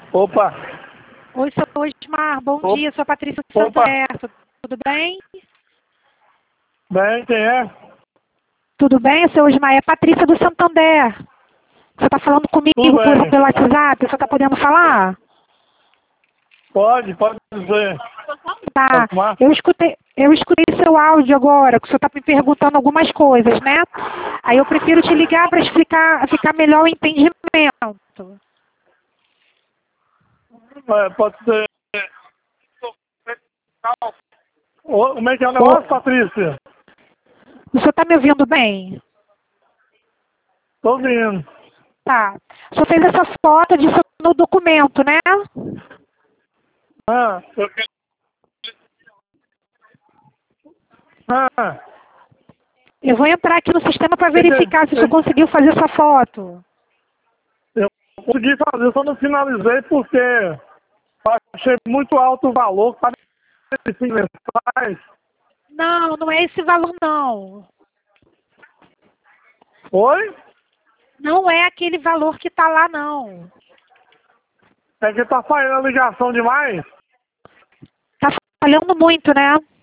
Opa! Oi, seu Osmar, bom Opa. dia, sou a Patrícia do Opa. Santander, tudo bem? Bem, quem é? Tudo bem, seu Osmar? É a Patrícia do Santander. Você está falando Tudo comigo bem. pelo WhatsApp, você está podendo falar? Pode dizer. Tá, Osmar? eu escutei seu áudio agora, que o senhor está me perguntando algumas coisas, né? Aí eu prefiro te ligar para ficar melhor o entendimento. Pode ser. Como é que é o negócio, Patrícia? O senhor está me ouvindo bem? Tô ouvindo. Tá. O senhor fez essa foto disso no documento, né? Eu quero... Eu vou entrar aqui no sistema para verificar se o senhor conseguiu fazer essa foto. Eu consegui fazer, eu só não finalizei porque achei muito alto o valor, para 5 mensais. Não, não é esse valor, não. Oi? Não é aquele valor que está lá, não. É que tá falhando a ligação demais? Tá falhando muito, né?